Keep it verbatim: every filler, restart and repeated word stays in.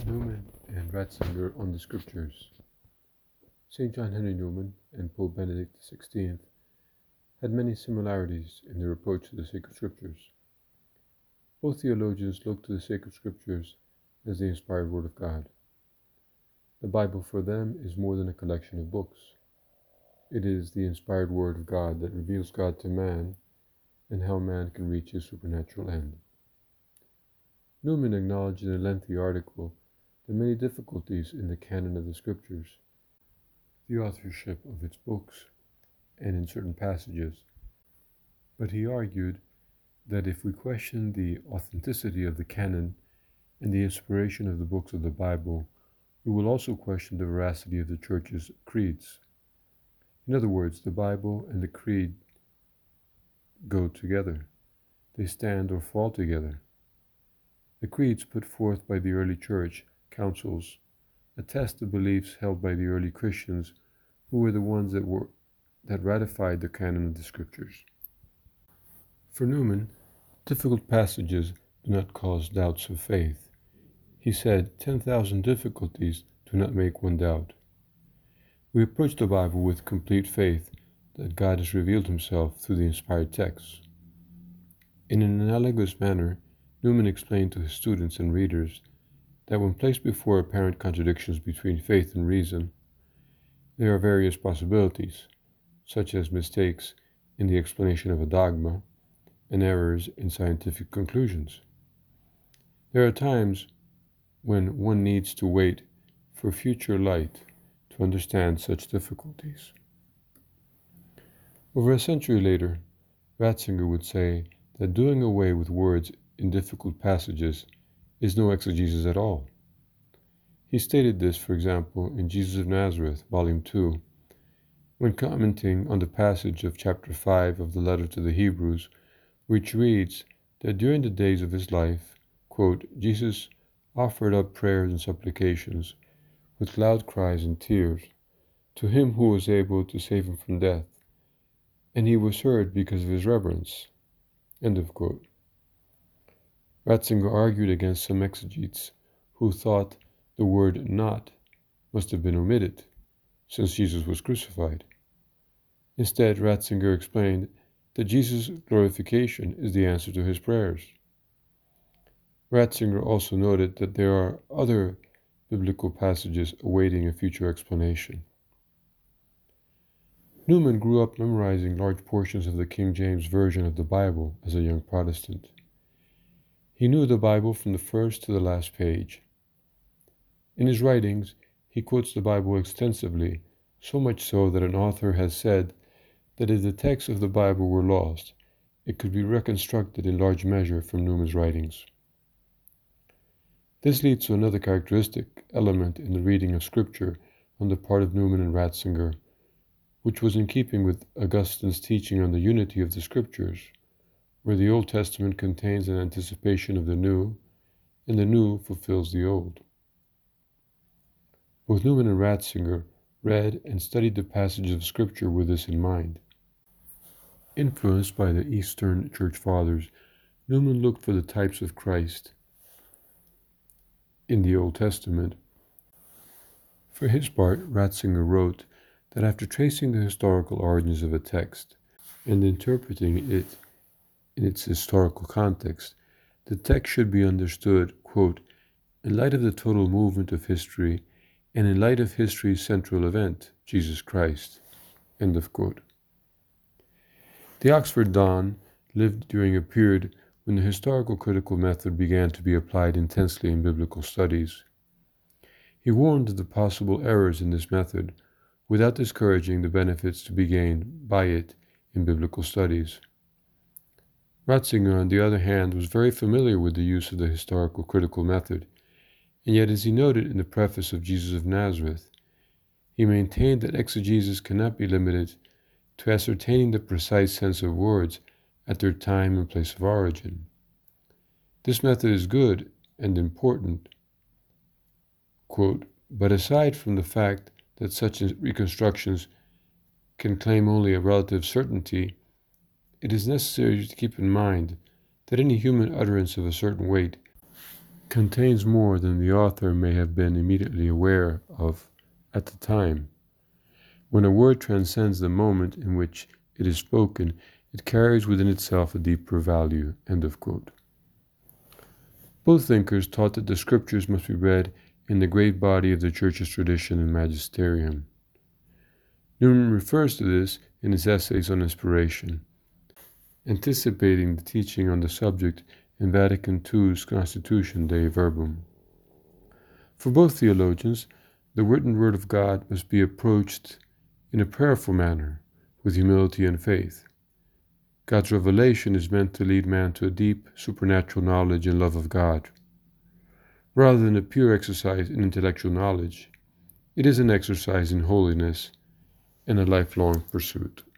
Newman and Ratzinger on the Scriptures. Saint John Henry Newman and Pope Benedict the sixteenth had many similarities in their approach to the sacred Scriptures. Both theologians looked to the sacred Scriptures as the inspired Word of God. The Bible for them is more than a collection of books. It is the inspired Word of God that reveals God to man and how man can reach his supernatural end. Newman acknowledged in a lengthy article the many difficulties in the canon of the Scriptures, the authorship of its books, and in certain passages. But he argued that if we question the authenticity of the canon and the inspiration of the books of the Bible, we will also question the veracity of the Church's creeds. In other words, the Bible and the creed go together. They stand or fall together. The creeds put forth by the early Church councils attest the beliefs held by the early Christians, who were the ones that were that ratified the canon of the Scriptures. For Newman, difficult passages do not cause doubts of faith. He said, ten thousand difficulties do not make one doubt. We approach the Bible with complete faith that God has revealed himself through the inspired texts. In an analogous manner, Newman explained to his students and readers that when placed before apparent contradictions between faith and reason, there are various possibilities, such as mistakes in the explanation of a dogma and errors in scientific conclusions. There are times when one needs to wait for future light to understand such difficulties. Over a century later, Ratzinger would say that doing away with words in difficult passages is no exegesis at all. He stated this, for example, in Jesus of Nazareth, Volume two, when commenting on the passage of chapter five of the letter to the Hebrews, which reads that during the days of his life, quote, Jesus offered up prayers and supplications with loud cries and tears to him who was able to save him from death, and he was heard because of his reverence. End of quote. Ratzinger argued against some exegetes who thought the word not must have been omitted, since Jesus was crucified. Instead, Ratzinger explained that Jesus' glorification is the answer to his prayers. Ratzinger also noted that there are other biblical passages awaiting a future explanation. Newman grew up memorizing large portions of the King James Version of the Bible as a young Protestant. He knew the Bible from the first to the last page. In his writings, he quotes the Bible extensively, so much so that an author has said that if the texts of the Bible were lost, it could be reconstructed in large measure from Newman's writings. This leads to another characteristic element in the reading of Scripture on the part of Newman and Ratzinger, which was in keeping with Augustine's teaching on the unity of the Scriptures, where the Old Testament contains an anticipation of the New, and the New fulfills the Old. Both Newman and Ratzinger read and studied the passages of Scripture with this in mind. Influenced by the Eastern Church Fathers, Newman looked for the types of Christ in the Old Testament. For his part, Ratzinger wrote that after tracing the historical origins of a text and interpreting it in its historical context, the text should be understood, quote, in light of the total movement of history and in light of history's central event, Jesus Christ, end of quote. The Oxford Don lived during a period when the historical critical method began to be applied intensely in biblical studies. He warned of the possible errors in this method without discouraging the benefits to be gained by it in biblical studies. Ratzinger, on the other hand, was very familiar with the use of the historical critical method, and yet, as he noted in the preface of Jesus of Nazareth, he maintained that exegesis cannot be limited to ascertaining the precise sense of words at their time and place of origin. This method is good and important, quote, but aside from the fact that such reconstructions can claim only a relative certainty, it is necessary to keep in mind that any human utterance of a certain weight contains more than the author may have been immediately aware of at the time. When a word transcends the moment in which it is spoken, it carries within itself a deeper value. End of quote. Both thinkers taught that the scriptures must be read in the great body of the Church's tradition and magisterium. Newman refers to this in his essays on inspiration, anticipating the teaching on the subject in Vatican two's Constitution Dei Verbum. For both theologians, the written word of God must be approached in a prayerful manner, with humility and faith. God's revelation is meant to lead man to a deep, supernatural knowledge and love of God. Rather than a pure exercise in intellectual knowledge, it is an exercise in holiness and a lifelong pursuit.